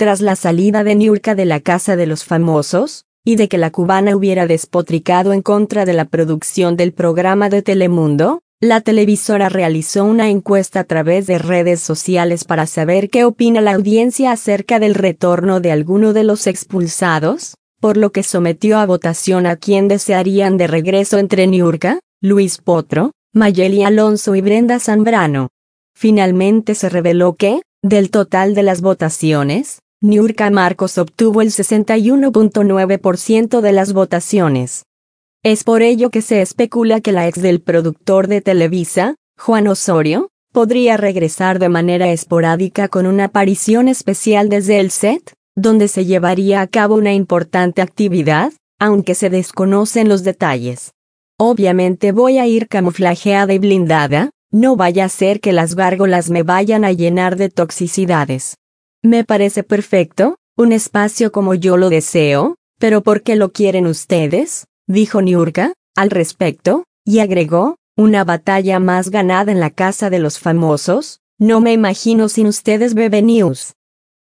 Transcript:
Tras la salida de Niurka de la Casa de los Famosos, y de que la cubana hubiera despotricado en contra de la producción del programa de Telemundo, la televisora realizó una encuesta a través de redes sociales para saber qué opina la audiencia acerca del retorno de alguno de los expulsados, por lo que sometió a votación a quién desearían de regreso entre Niurka, Luis Potro, Mayeli Alonso y Brenda Zambrano. Finalmente se reveló que, del total de las votaciones, Niurka Marcos obtuvo el 61.9% de las votaciones. Es por ello que se especula que la ex del productor de Televisa, Juan Osorio, podría regresar de manera esporádica con una aparición especial desde el set, donde se llevaría a cabo una importante actividad, aunque se desconocen los detalles. Obviamente voy a ir camuflajeada y blindada, no vaya a ser que las gárgolas me vayan a llenar de toxicidades. Me parece perfecto, un espacio como yo lo deseo, pero ¿por qué lo quieren ustedes?, dijo Niurka, al respecto, y agregó, una batalla más ganada en la Casa de los Famosos, no me imagino sin ustedes BB News.